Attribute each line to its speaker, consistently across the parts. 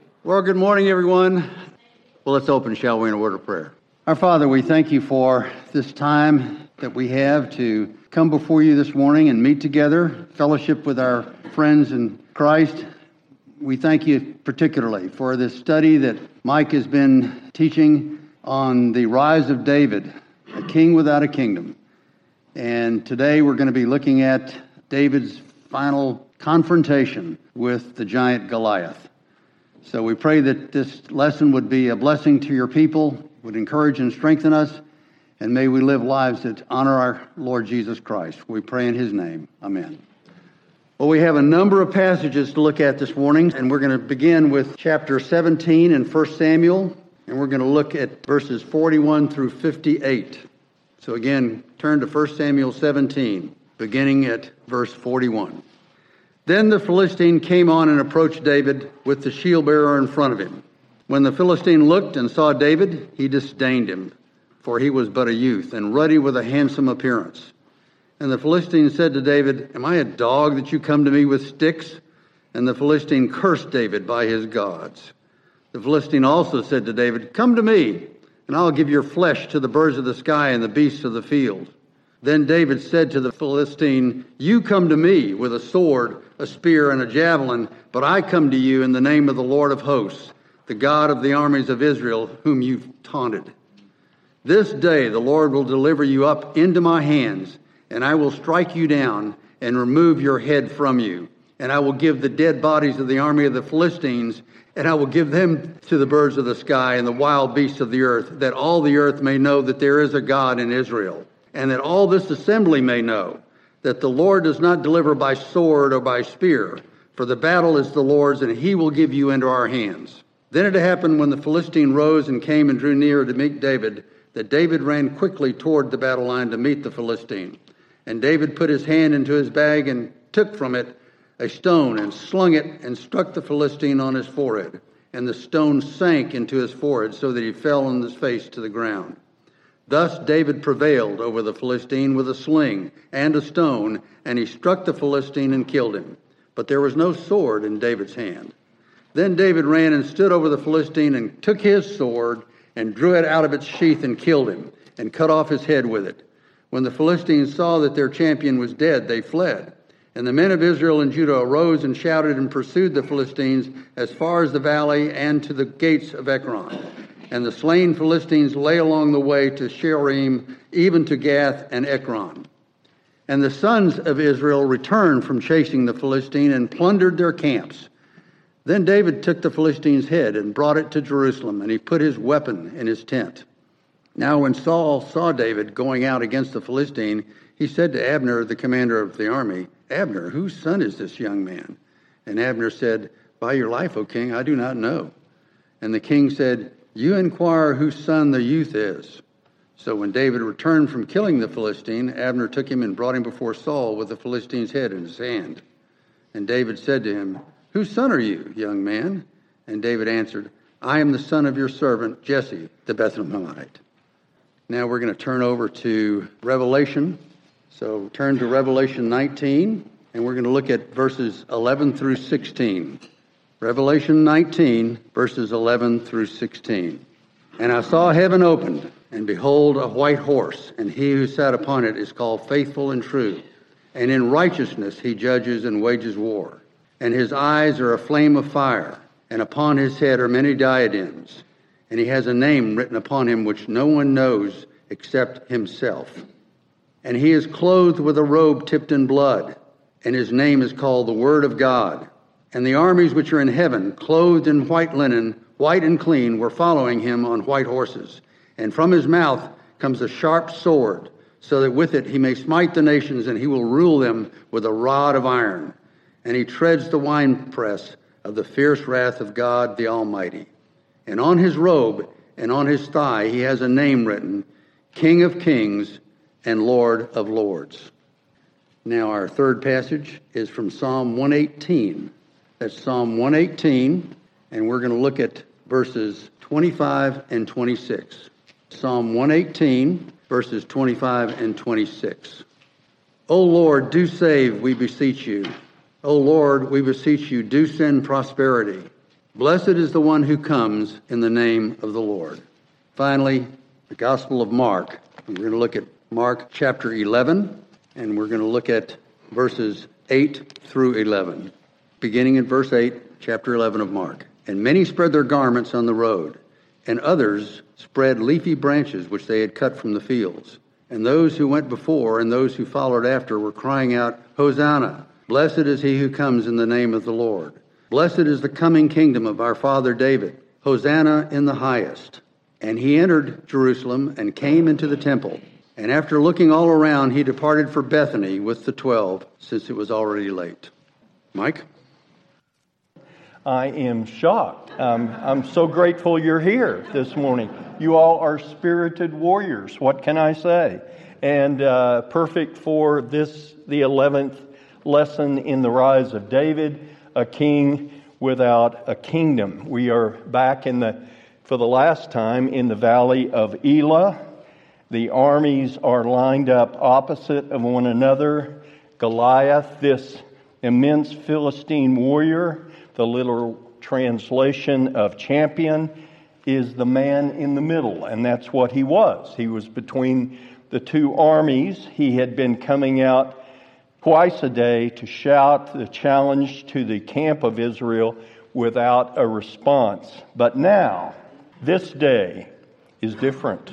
Speaker 1: Well, good morning, everyone. Well, let's open, shall we, in a word of prayer. Our Father, we thank you for this time that we have to come before you this morning and meet together, fellowship with our friends in Christ. We thank you particularly for this study that Mike has been teaching on the rise of David, a king without a kingdom. And today we're going to be looking at David's final confrontation with the giant Goliath. So we pray that this lesson would be a blessing to your people, would encourage and strengthen us, and may we live lives that honor our Lord Jesus Christ. We pray in his name. Amen. Well, we have a number of passages to look at this morning, and we're going to begin with chapter 17 in 1 Samuel, and we're going to look at verses 41 through 58. So again, turn to 1 Samuel 17, beginning at verse 41. Then the Philistine came on and approached David with the shield bearer in front of him. When the Philistine looked and saw David, he disdained him, for he was but a youth and ruddy with a handsome appearance. And the Philistine said to David, "Am I a dog that you come to me with sticks?" And the Philistine cursed David by his gods. The Philistine also said to David, "Come to me, and I'll give your flesh to the birds of the sky and the beasts of the field." Then David said to the Philistine, "You come to me with a sword, a spear, and a javelin, but I come to you in the name of the Lord of hosts, the God of the armies of Israel, whom you've taunted. This day the Lord will deliver you up into my hands, and I will strike you down and remove your head from you. And I will give the dead bodies of the army of the Philistines, and I will give them to the birds of the sky and the wild beasts of the earth, that all the earth may know that there is a God in Israel, and that all this assembly may know that the Lord does not deliver by sword or by spear, for the battle is the Lord's, and he will give you into our hands." Then it happened when the Philistine rose and came and drew near to meet David, that David ran quickly toward the battle line to meet the Philistine. And David put his hand into his bag and took from it a stone and slung it and struck the Philistine on his forehead. And the stone sank into his forehead so that he fell on his face to the ground. Thus David prevailed over the Philistine with a sling and a stone, and he struck the Philistine and killed him. But there was no sword in David's hand. Then David ran and stood over the Philistine and took his sword and drew it out of its sheath and killed him and cut off his head with it. When the Philistines saw that their champion was dead, they fled. And the men of Israel and Judah arose and shouted and pursued the Philistines as far as the valley and to the gates of Ekron. And the slain Philistines lay along the way to Shearim, even to Gath and Ekron. And the sons of Israel returned from chasing the Philistine and plundered their camps. Then David took the Philistine's head and brought it to Jerusalem, and he put his weapon in his tent. Now when Saul saw David going out against the Philistine, he said to Abner, the commander of the army, "Abner, whose son is this young man?" And Abner said, "By your life, O king, I do not know." And the king said, "You inquire whose son the youth is." So when David returned from killing the Philistine, Abner took him and brought him before Saul with the Philistine's head in his hand. And David said to him, "Whose son are you, young man?" And David answered, "I am the son of your servant Jesse, the Bethlehemite." Now we're going to turn over to Revelation. So turn to Revelation 19, and we're going to look at verses 11 through 16. Revelation 19, verses 11 through 16. "And I saw heaven opened, and behold, a white horse, and he who sat upon it is called Faithful and True. And in righteousness he judges and wages war. And his eyes are a flame of fire, and upon his head are many diadems. And he has a name written upon him which no one knows except himself. And he is clothed with a robe tipped in blood, and his name is called the Word of God. And the armies which are in heaven, clothed in white linen, white and clean, were following him on white horses. And from his mouth comes a sharp sword, so that with it he may smite the nations, and he will rule them with a rod of iron. And he treads the winepress of the fierce wrath of God the Almighty. And on his robe and on his thigh he has a name written, King of Kings and Lord of Lords." Now our third passage is from Psalm 118. That's Psalm 118, and we're going to look at verses 25 and 26. Psalm 118, verses 25 and 26. "O Lord, do save, we beseech you. O Lord, we beseech you, do send prosperity. Blessed is the one who comes in the name of the Lord. Finally, the Gospel of Mark. We're going to look at Mark chapter 11, and we're going to look at verses 8 through 11. Beginning in verse 8, chapter 11 of Mark. And many spread their garments on the road, and others spread leafy branches which they had cut from the fields. And those who went before and those who followed after were crying out, Hosanna! Blessed is he who comes in the name of the Lord. Blessed is the coming kingdom of our father David. Hosanna in the highest. And he entered Jerusalem and came into the temple. And after looking all around, he departed for Bethany with the 12, since it was already late. Mike?
Speaker 2: I am shocked. I'm so grateful you're here this morning. You all are spirited warriors. What can I say? And perfect for this, the 11th lesson in the rise of David, a king without a kingdom. We are back for the last time in the valley of Elah. The armies are lined up opposite of one another. Goliath, this immense Philistine warrior, the literal translation of champion, is the man in the middle, and that's what he was. He was between the two armies. He had been coming out twice a day to shout the challenge to the camp of Israel without a response. But now, this day is different.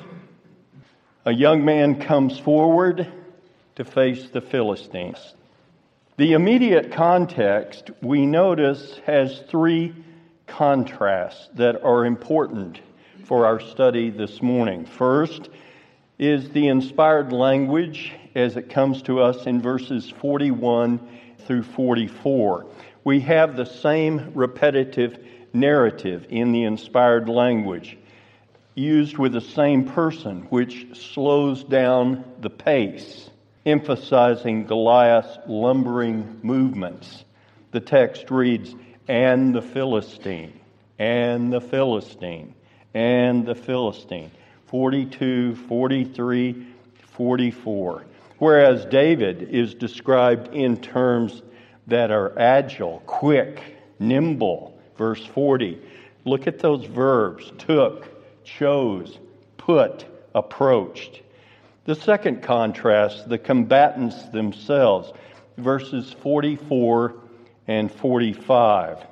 Speaker 2: A young man comes forward to face the Philistines. The immediate context, we notice, has three contrasts that are important for our study this morning. First is the inspired language as it comes to us in verses 41 through 44. We have the same repetitive narrative in the inspired language, used with the same person, which slows down the pace, emphasizing Goliath's lumbering movements. The text reads, and the Philistine, and the Philistine, and the Philistine. 42, 43, 44. Whereas David is described in terms that are agile, quick, nimble. Verse 40. Look at those verbs. Took, chose, put, approached. The second contrast, the combatants themselves, verses 44 and 45.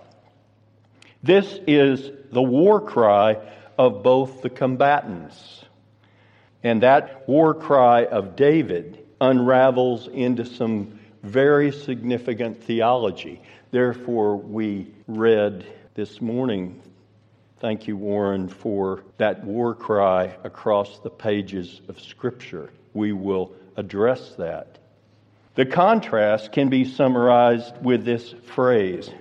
Speaker 2: This is the war cry of both the combatants. And that war cry of David unravels into some very significant theology. Therefore, we read this morning, thank you, Warren, for that war cry across the pages of Scripture. We will address that. The contrast can be summarized with this phrase,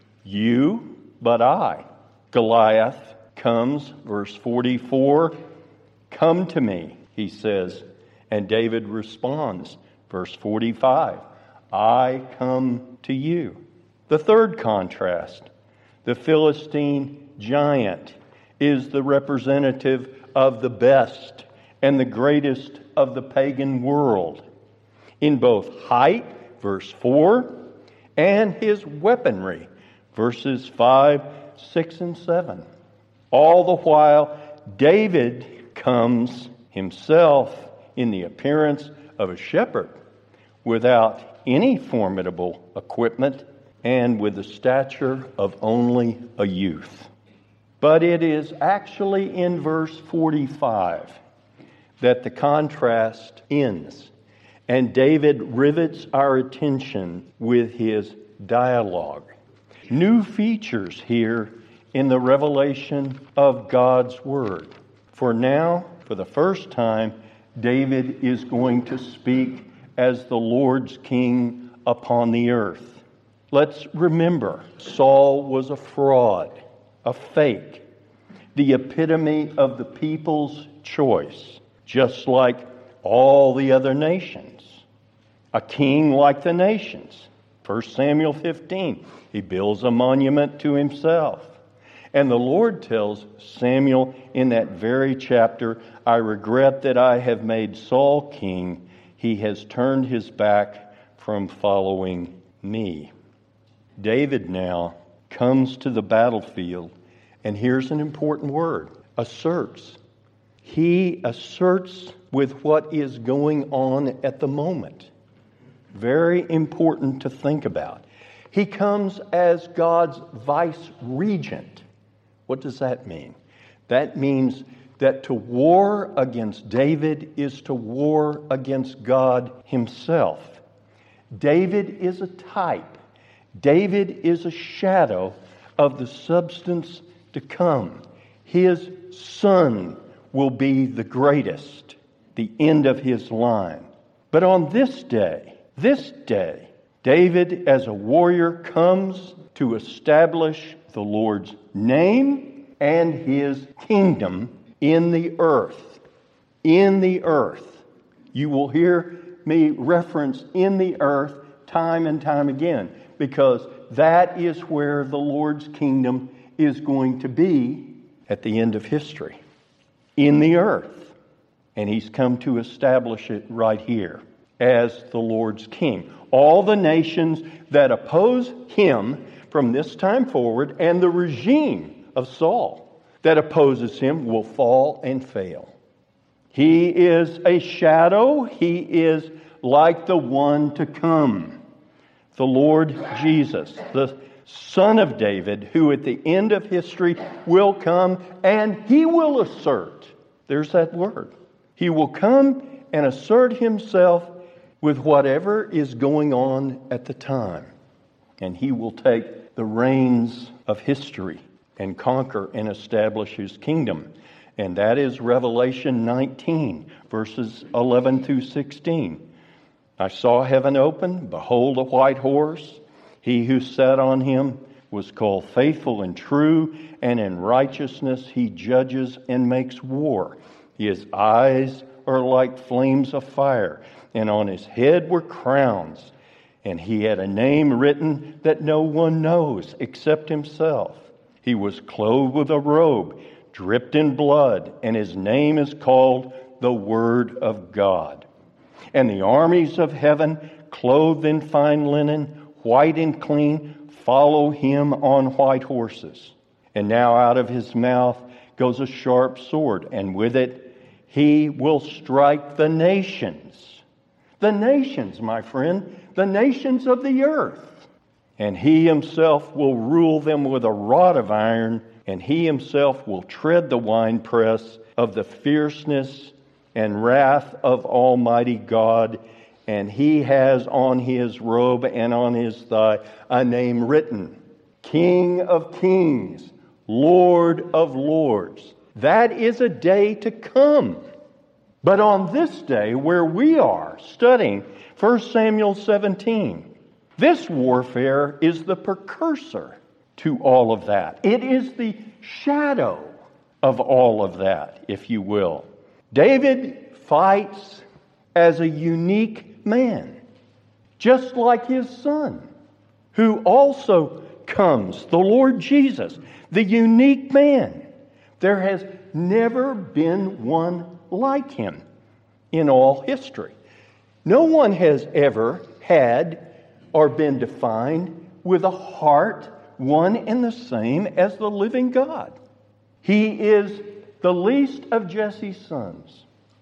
Speaker 2: you, but I. Goliath comes, verse 44, come to me, he says, and David responds, verse 45, I come to you. The third contrast, the Philistine giant is the representative of the best and the greatest of the pagan world in both height, verse 4, and his weaponry, verses 5, 6, and 7. All the while, David comes himself in the appearance of a shepherd without any formidable equipment and with the stature of only a youth. But it is actually in verse 45 that the contrast ends, and David rivets our attention with his dialogue. New features here in the revelation of God's Word. For now, for the first time, David is going to speak as the Lord's king upon the earth. Let's remember, Saul was a fraud, a fake, the epitome of the people's choice, just like all the other nations. A king like the nations. 1 Samuel 15, he builds a monument to himself. And the Lord tells Samuel in that very chapter, I regret that I have made Saul king. He has turned his back from following me. David now comes to the battlefield, and here's an important word, asserts. He asserts with what is going on at the moment. Very important to think about. He comes as God's vice regent. What does that mean? That means that to war against David is to war against God himself. David is a type. David is a shadow of the substance to come. His son will be the greatest, the end of his line. But on this day, David as a warrior comes to establish the Lord's name and his kingdom in the earth. In the earth. You will hear me reference in the earth time and time again, because that is where the Lord's kingdom is going to be at the end of history. In the earth. And he's come to establish it right here as the Lord's king. All the nations that oppose him from this time forward, and the regime of Saul that opposes him, will fall and fail. He is a shadow. He is like the one to come. The Lord Jesus, the Son of David, who at the end of history will come and he will assert. There's that word. He will come and assert himself with whatever is going on at the time. And he will take the reins of history and conquer and establish his kingdom. And that is Revelation 19, verses 11 through 16. I saw heaven open, behold a white horse. He who sat on him was called Faithful and True, and in righteousness he judges and makes war. His eyes are like flames of fire, and on his head were crowns. And he had a name written that no one knows except himself. He was clothed with a robe, dripped in blood, and his name is called the Word of God. And the armies of heaven, clothed in fine linen, white and clean, follow him on white horses. And now out of his mouth goes a sharp sword, and with it he will strike the nations. The nations, my friend, the nations of the earth. And he himself will rule them with a rod of iron, and he himself will tread the winepress of the fierceness and wrath of Almighty God. And he has on his robe and on his thigh a name written, King of Kings, Lord of Lords. That is a day to come. But on this day, where we are studying 1 Samuel 17, this warfare is the precursor to all of that. It is the shadow of all of that, if you will. David fights as a unique man, just like his son, who also comes, the Lord Jesus, the unique man. There has never been one like him in all history. No one has ever had or been defined with a heart one and the same as the living God. He is the least of Jesse's sons.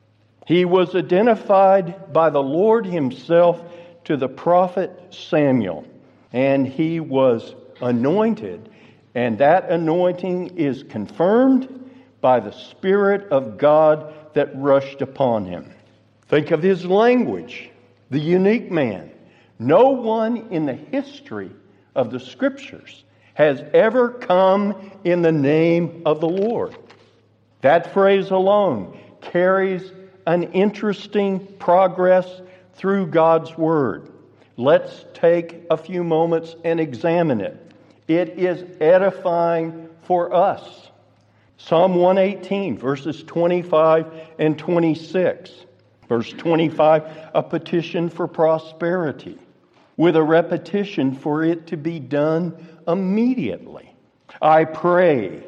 Speaker 2: He was identified by the Lord himself to the prophet Samuel, and he was anointed, and that anointing is confirmed by the Spirit of God that rushed upon him. Think of his language, the unique man. No one in the history of the Scriptures has ever come in the name of the Lord. That phrase alone carries an interesting progress through God's Word. Let's take a few moments and examine it. It is edifying for us. Psalm 118, verses 25 and 26. Verse 25, a petition for prosperity, with a repetition for it to be done immediately. I pray.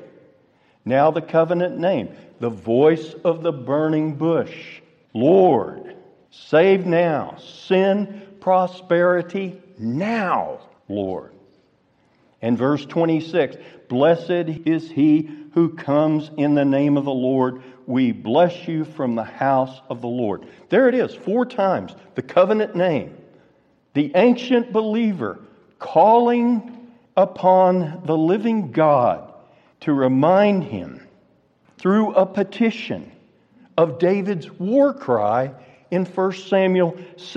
Speaker 2: Now the covenant name, the voice of the burning bush. Lord, save now. Send prosperity now, Lord. And verse 26, blessed is he who comes in the name of the Lord. We bless you from the house of the Lord. There it is, 4 times, the covenant name. The ancient believer calling upon the living God to remind him through a petition of David's war cry in 1 Samuel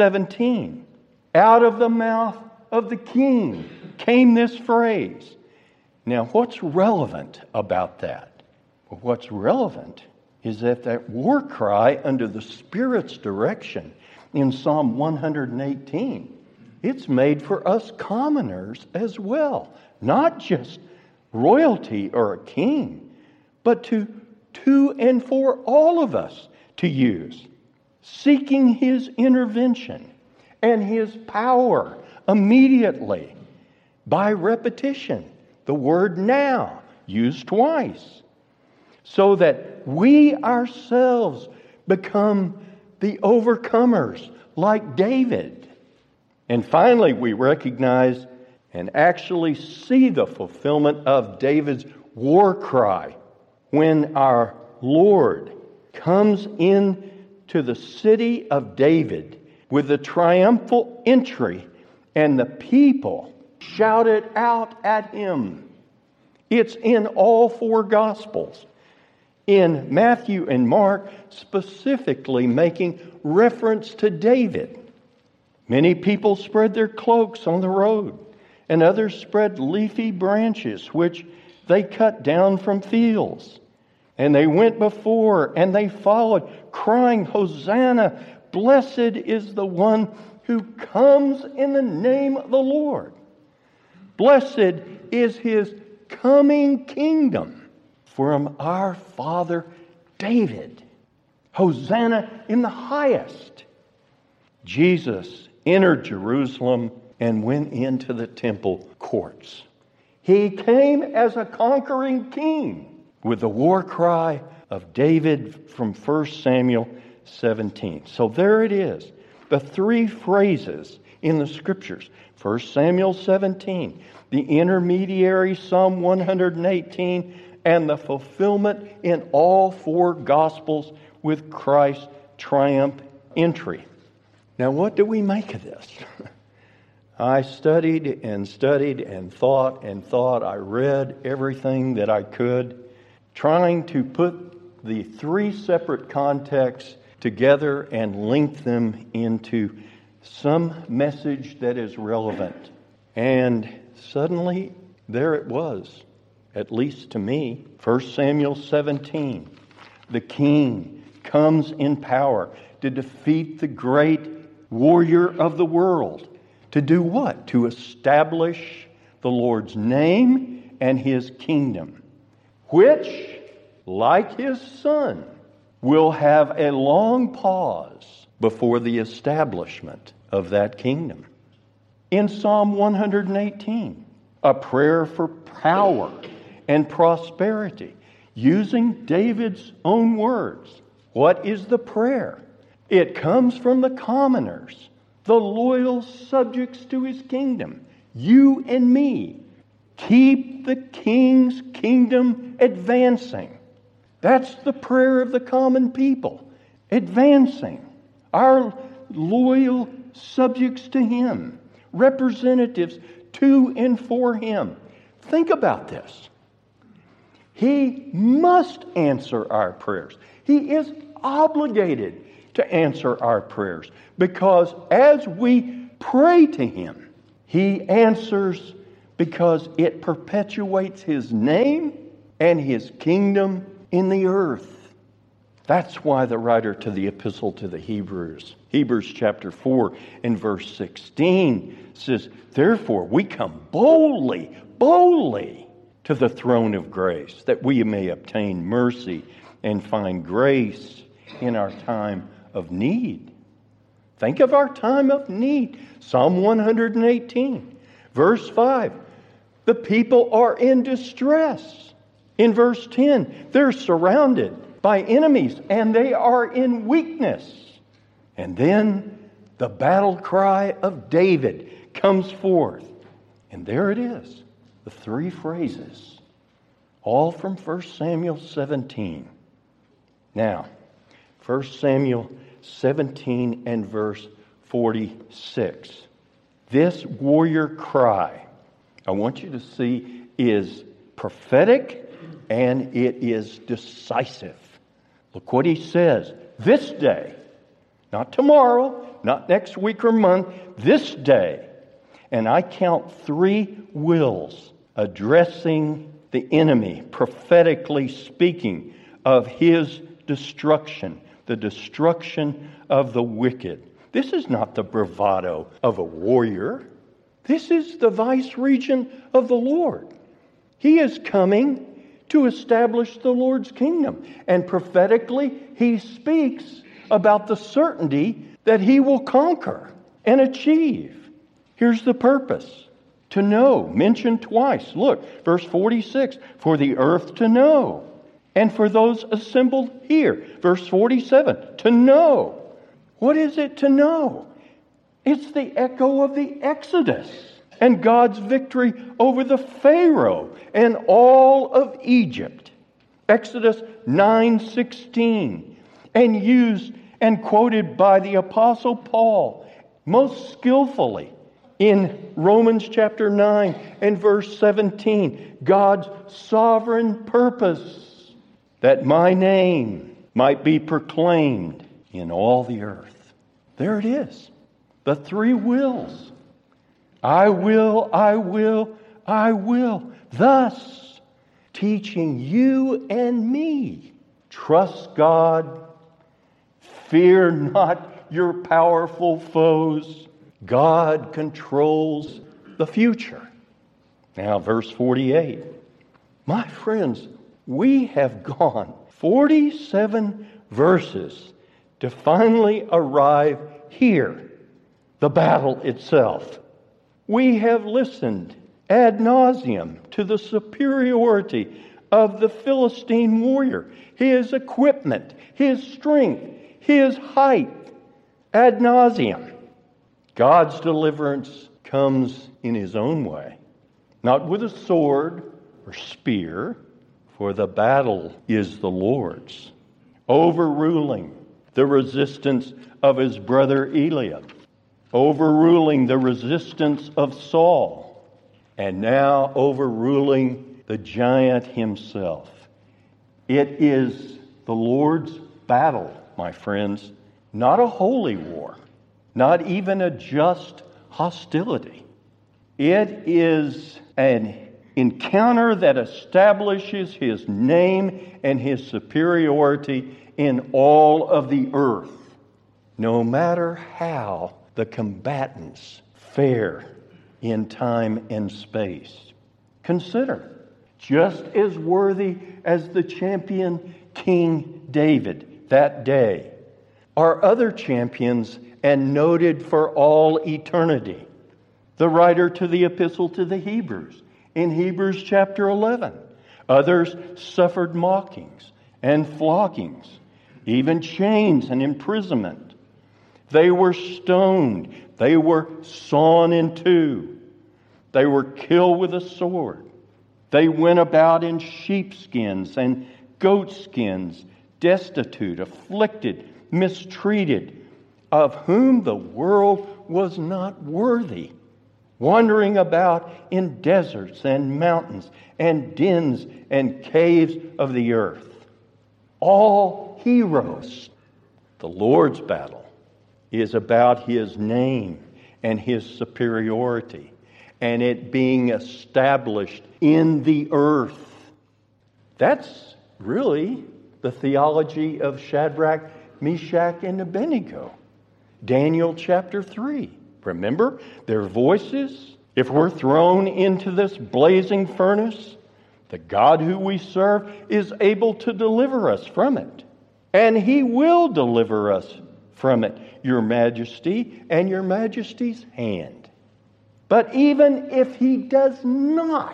Speaker 2: 17. Out of the mouth of the king came this phrase. Now, what's relevant about that? Well, what's relevant is that war cry under the Spirit's direction in Psalm 118, it's made for us commoners as well. Not just royalty or a king, but to and for all of us to use. Seeking His intervention and His power immediately by repetition. The word now used twice. So that we ourselves become the overcomers like David. And finally, we recognize and actually see the fulfillment of David's war cry when our Lord comes in to the city of David with a triumphal entry, and the people shouted out at Him. It's in all 4 Gospels. In Matthew and Mark, specifically making reference to David. Many people spread their cloaks on the road, and others spread leafy branches, which they cut down from fields. And they went before, and they followed, crying, Hosanna, blessed is the one who comes in the name of the Lord. Blessed is His coming kingdom from our father David. Hosanna in the highest. Jesus entered Jerusalem and went into the temple courts. He came as a conquering king with the war cry of David from 1 Samuel 17. So there it is. The 3 phrases in the Scriptures. 1 Samuel 17, the intermediary Psalm 118, and the fulfillment in all 4 Gospels with Christ's triumph entry. Now, what do we make of this? I studied and thought. I read everything that I could, trying to put the 3 separate contexts together and link them into some message that is relevant. And suddenly, there it was. At least to me, 1 Samuel 17, the king comes in power to defeat the great warrior of the world. To do what? To establish the Lord's name and His kingdom, which, like His Son, will have a long pause before the establishment of that kingdom. In Psalm 118, a prayer for power and prosperity, using David's own words. What is the prayer? It comes from the commoners, the loyal subjects to His kingdom, you and me. Keep the King's kingdom advancing. That's the prayer of the common people, advancing. Our loyal subjects to Him, representatives to and for Him. Think about this. He must answer our prayers. He is obligated to answer our prayers because as we pray to Him, He answers because it perpetuates His name and His kingdom in the earth. That's why the writer to the epistle to the Hebrews chapter 4 and verse 16 says, therefore we come boldly to the throne of grace, that we may obtain mercy and find grace in our time of need. Think of our time of need. Psalm 118, verse 5. The people are in distress. In verse 10, they're surrounded by enemies and they are in weakness. And then the battle cry of David comes forth. And there it is. The three phrases, all from 1 Samuel 17. Now, 1 Samuel 17 and verse 46. This warrior cry, I want you to see, is prophetic and it is decisive. Look what he says. This day, not tomorrow, not next week or month, this day. And I count three wills addressing the enemy, prophetically speaking of his destruction, the destruction of the wicked. This is not the bravado of a warrior. This is the vice regent of the Lord. He is coming to establish the Lord's kingdom. And prophetically, he speaks about the certainty that he will conquer and achieve. Here's the purpose. To know, mentioned twice. Look, verse 46, for the earth to know. And for those assembled here. Verse 47, to know. What is it to know? It's the echo of the Exodus and God's victory over the Pharaoh and all of Egypt. Exodus 9:16, and used and quoted by the Apostle Paul most skillfully in Romans chapter 9 and verse 17. God's sovereign purpose that my name might be proclaimed in all the earth. There it is. The three wills. I will, I will, I will. Thus, teaching you and me, trust God, fear not your powerful foes. God controls the future. Now, verse 48. My friends, we have gone 47 verses to finally arrive here, the battle itself. We have listened ad nauseum to the superiority of the Philistine warrior, his equipment, his strength, his height, ad nauseum. God's deliverance comes in his own way, not with a sword or spear, for the battle is the Lord's, overruling the resistance of his brother Eliab, overruling the resistance of Saul, and now overruling the giant himself. It is the Lord's battle, my friends, not a holy war, not even a just hostility. It is an encounter that establishes his name and his superiority in all of the earth, no matter how the combatants fare in time and space. Consider, just as worthy as the champion King David that day are other champions and noted for all eternity. The writer to the epistle to the Hebrews, in Hebrews chapter 11, others suffered mockings and floggings, even chains and imprisonment. They were stoned. They were sawn in two. They were killed with a sword. They went about in sheepskins and goatskins, destitute, afflicted, mistreated, of whom the world was not worthy, wandering about in deserts and mountains and dens and caves of the earth. All heroes. The Lord's battle is about his name and his superiority and it being established in the earth. That's really the theology of Shadrach, Meshach, and Abednego. Daniel chapter 3. Remember, their voices, if we're thrown into this blazing furnace, the God who we serve is able to deliver us from it. And he will deliver us from it, your majesty and your majesty's hand. But even if he does not,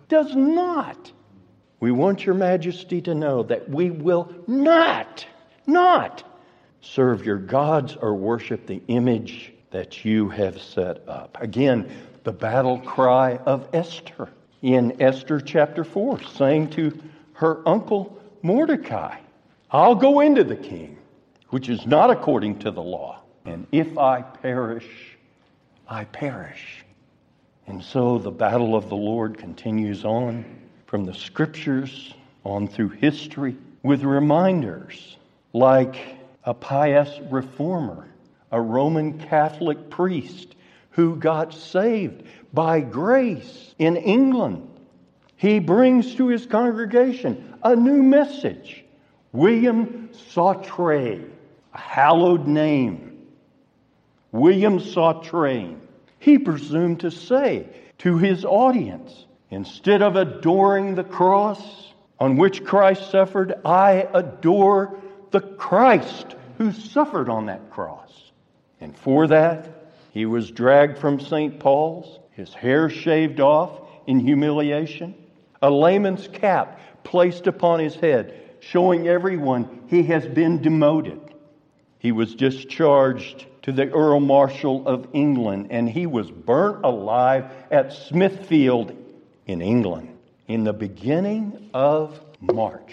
Speaker 2: we want your majesty to know that we will not serve your gods or worship the image that you have set up. Again, the battle cry of Esther. in Esther chapter 4, saying to her uncle Mordecai, I'll go into the king, which is not according to the law. And if I perish, I perish. And so the battle of the Lord continues on from the scriptures on through history with reminders like a pious reformer, a Roman Catholic priest who got saved by grace in England. He brings to his congregation a new message. William Sautrey, a hallowed name. William Sautrey. He presumed to say to his audience, instead of adoring the cross on which Christ suffered, I adore the Christ who suffered on that cross. And for that, he was dragged from St. Paul's, his hair shaved off in humiliation, a layman's cap placed upon his head, showing everyone he has been demoted. He was discharged to the Earl Marshal of England, and he was burnt alive at Smithfield in England in the beginning of March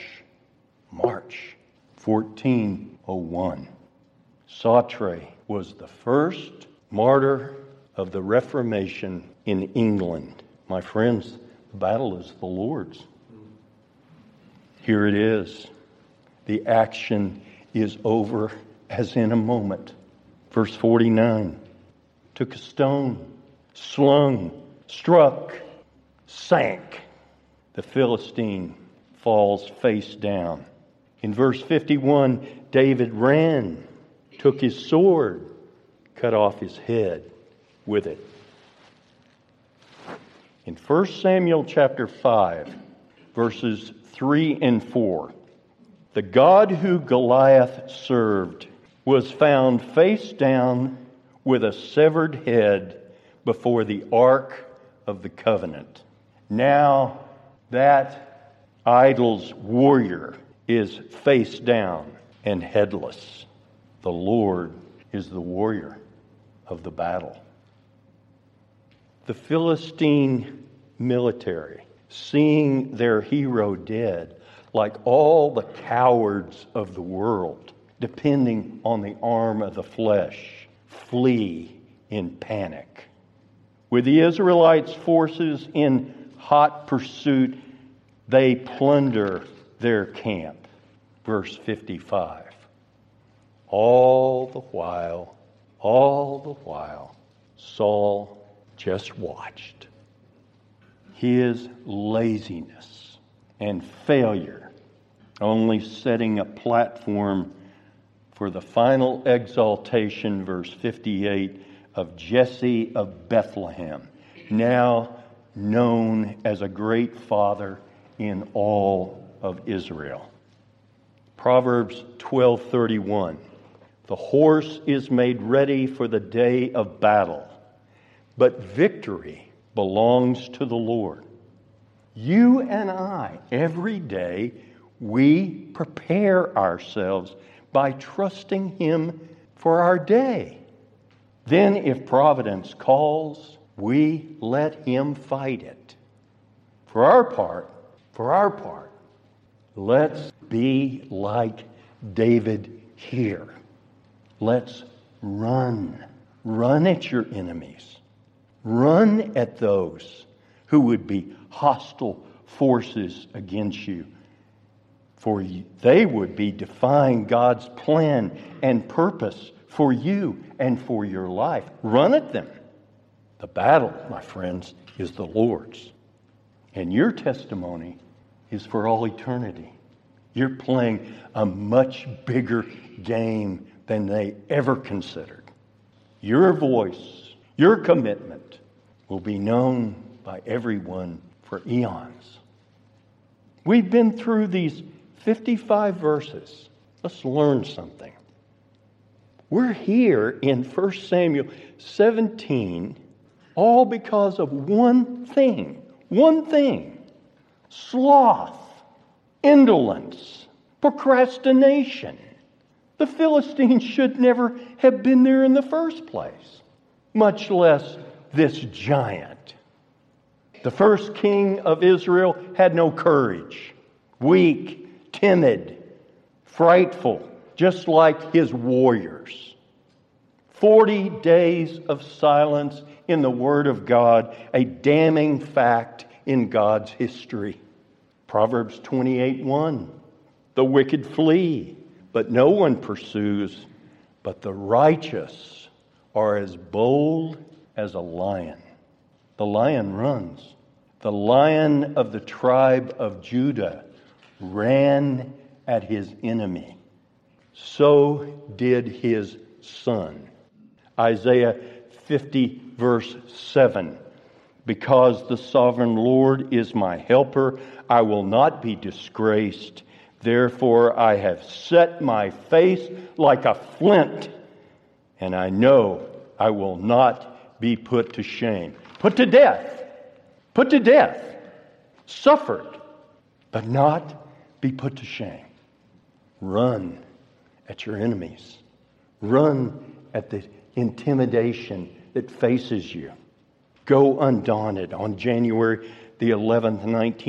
Speaker 2: 1401. Sautrey was the first martyr of the Reformation in England. My friends, the battle is the Lord's. Here it is. The action is over as in a moment. Verse 49, took a stone, slung, struck, sank. The Philistine falls face down. In verse 51, David ran, took his sword, cut off his head with it. In 1 Samuel chapter 5, verses 3 and 4, the God who Goliath served was found face down with a severed head before the Ark of the Covenant. Now that idol's warrior is face down and headless. The Lord is the warrior of the battle. The Philistine military, seeing their hero dead, like all the cowards of the world, depending on the arm of the flesh, flee in panic. With the Israelites' forces in hot pursuit, they plunder their camp. Verse 55. All the while, Saul just watched. His laziness and failure only setting a platform for the final exaltation, verse 58, of Jesse of Bethlehem, now known as a great father in all of Israel. Proverbs 12:31. The horse is made ready for the day of battle, but victory belongs to the Lord. You and I, every day, we prepare ourselves by trusting Him for our day. Then, if providence calls, we let Him fight it. For our part, let's be like David here. Let's run. Run at your enemies. Run at those who would be hostile forces against you. For they would be defying God's plan and purpose for you and for your life. Run at them. The battle, my friends, is the Lord's. And your testimony is for all eternity. You're playing a much bigger game than they ever considered. Your voice, your commitment will be known by everyone for eons. We've been through these 55 verses. Let's learn something. We're here in 1 Samuel 17 all because of one thing. Sloth, indolence, procrastination. The Philistines should never have been there in the first place, much less this giant. The first king of Israel had no courage, weak, timid, frightful, just like his warriors. 40 days of silence in the Word of God, a damning fact in God's history. Proverbs 28:1. The wicked flee, but no one pursues, but the righteous are as bold as a lion. The lion runs. The lion of the tribe of Judah ran at his enemy. So did his son. Isaiah 50 verse 7. Because the sovereign Lord is my helper, I will not be disgraced. Therefore I have set my face like a flint, and I know I will not be put to shame. Put to death, suffered, but not be put to shame. Run at your enemies. Run at the intimidation that faces you. Go undaunted. On January the 11th,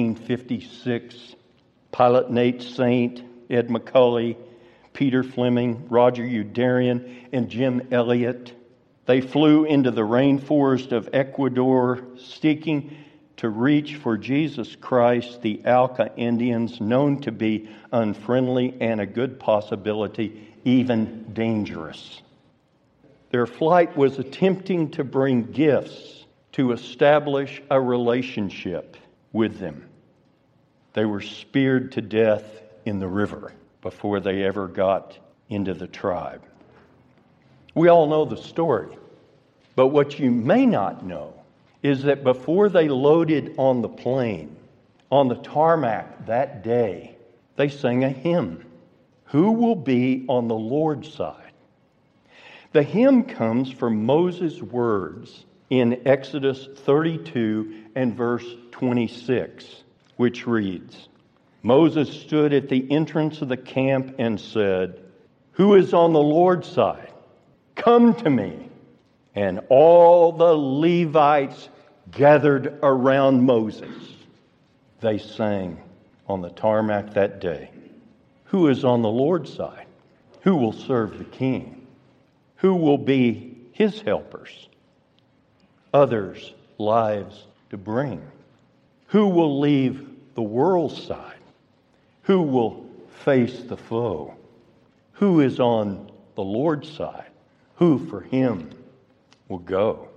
Speaker 2: 1956, Pilot Nate Saint, Ed McCully, Peter Fleming, Roger Youderian, and Jim Elliott, they flew into the rainforest of Ecuador seeking to reach for Jesus Christ, the Auca Indians, known to be unfriendly and a good possibility, even dangerous. Their flight was attempting to bring gifts to establish a relationship with them. They were speared to death in the river before they ever got into the tribe. We all know the story, but what you may not know is that before they loaded on the plane, on the tarmac that day, they sang a hymn. Who will be on the Lord's side? The hymn comes from Moses' words in Exodus 32 and verse 26, which reads, Moses stood at the entrance of the camp and said, Who is on the Lord's side? Come to me. And all the Levites gathered around Moses. They sang on the tarmac that day, Who is on the Lord's side? Who will serve the king? Who will be his helpers? Others' lives to bring. Who will leave the world's side? Who will face the foe? Who is on the Lord's side? Who for him will go?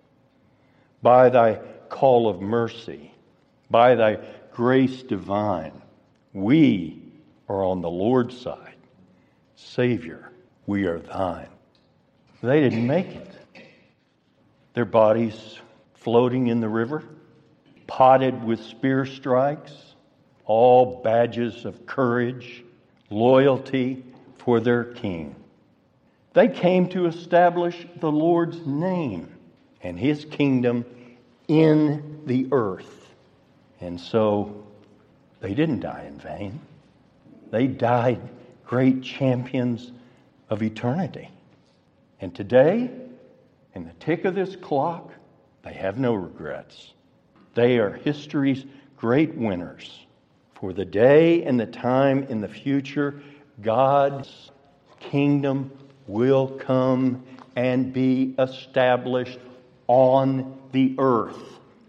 Speaker 2: By thy call of mercy, by thy grace divine, we are on the Lord's side. Savior, we are thine. They didn't make it. Their bodies floating in the river, potted with spear strikes, all badges of courage, loyalty for their king. They came to establish the Lord's name and his kingdom in the earth. And so they didn't die in vain. They died great champions of eternity. And today, in the tick of this clock, they have no regrets. They are history's great winners. For the day and the time in the future, God's kingdom will come and be established on the earth.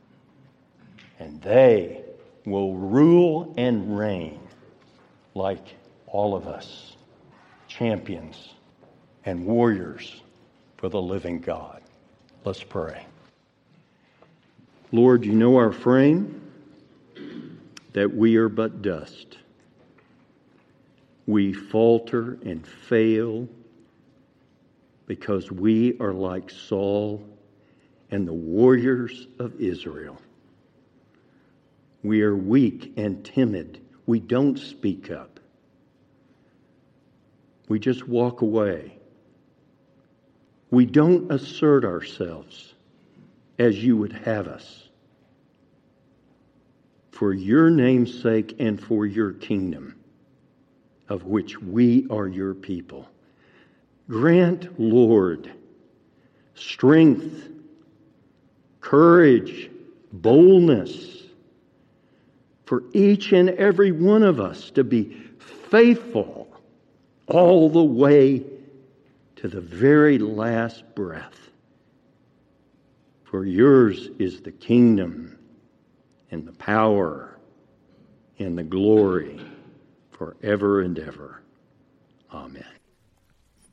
Speaker 2: And they will rule and reign like all of us, champions and warriors for the living God. Let's pray. Lord, you know our frame, that we are but dust. We falter and fail because we are like Saul and the warriors of Israel. We are weak and timid. We don't speak up. We just walk away. We don't assert ourselves as you would have us. For your name's sake and for your kingdom, of which we are your people. Grant, Lord, strength, courage, boldness for each and every one of us to be faithful all the way to the very last breath. For yours is the kingdom and the power and the glory forever and ever. Amen.